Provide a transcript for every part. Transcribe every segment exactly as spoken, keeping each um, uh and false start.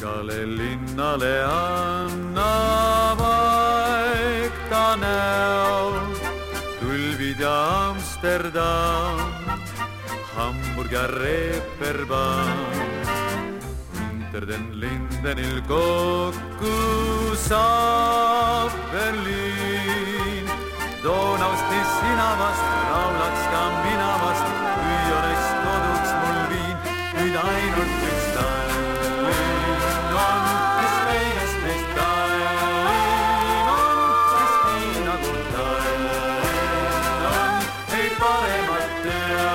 igale linnale annab aeg ta näo, Tulvid ja Amsterdam, Hamburg ja Reeperbahn. Unter den Lindenil kokku saab Berliin, Donaust nii sina vast, laulaks ka mina vast, kui oleks koduks mul viin, nüüd ainult üks Tallinn on, kes meilest meist kallim on, kes nii nagu Tallinn on, ei paremat tea.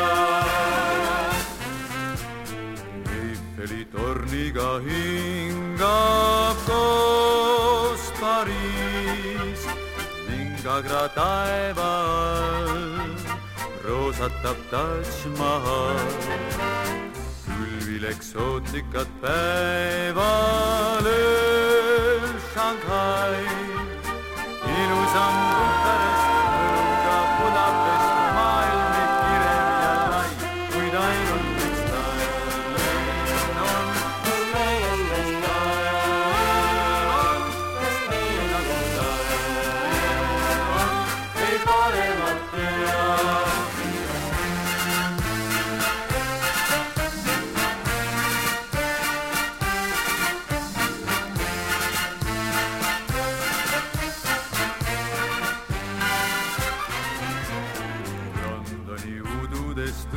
Eiffeli torniga hingab koos Pariis, Agra taeva all roosatab Taj Mahal. Külvil eksootikat päeval ööl Shanghai, ilusam Bukarest, õuga Budapest, maailmi kirem ja lai, kuid ainult üks Tallinn on, kus meie sellest Tallinn on, kes meie nagu Tallinn. Paremat tea. Londoni ududest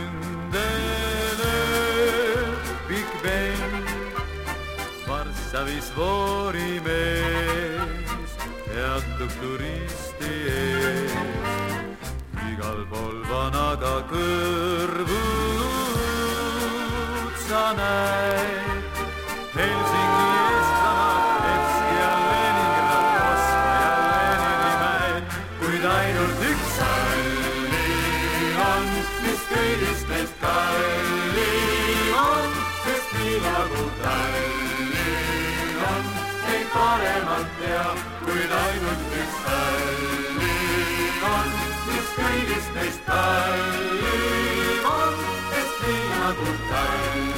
õndelööb Big Ben, Varssavis voorimees peatub turisti ees. Igal pool vanaga kõrvud sa näed, Helsingi, Eestlamaa, Nevski ja Leningrad, Moskva ja Lenini mäed, kuid ainult üks Tallinn on, mis kõigist neist kallim on, sest nii nagu Tallinn on, ei paremat tea, kuid ainult üks Tallinn on, mis kõigist neist kallim on, sest nii nagu Tallinn